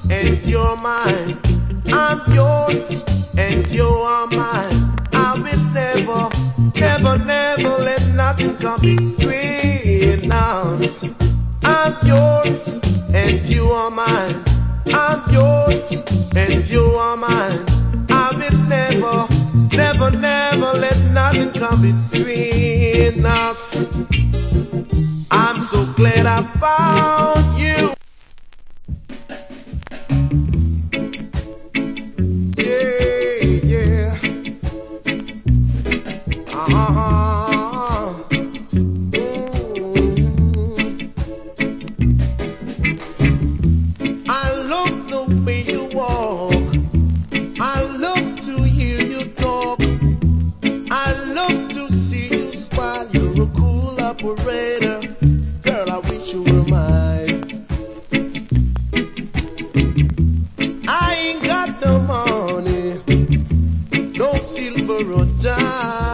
and you're mine. I'm yours and you are mine. I will never, never, never let nothing come between us. I'm yours and you are mine. I'm yours and you are mine. I will never, never, never let nothing come between us. I'm so glad I found you. Yeah, yeah. Uh-huh. I love the way you walk. I love to hear you talk. I love to see you smile. You're a cool operator. Girl, I wish you were mine. I ain't got no money, no silver or dime.